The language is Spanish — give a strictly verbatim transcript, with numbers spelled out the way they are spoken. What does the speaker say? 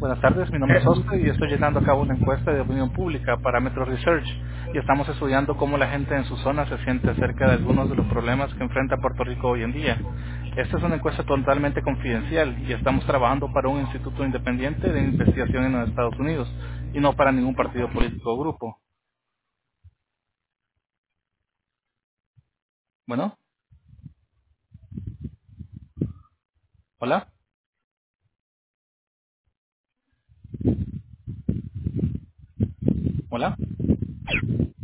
Buenas tardes, mi nombre es Oscar y estoy llevando a cabo una encuesta de opinión pública para Metro Research y estamos estudiando cómo la gente en su zona se siente acerca de algunos de los problemas que enfrenta Puerto Rico hoy en día. Esta es una encuesta totalmente confidencial y estamos trabajando para un instituto independiente de investigación en los Estados Unidos y no para ningún partido político o grupo. Bueno, hola, hola.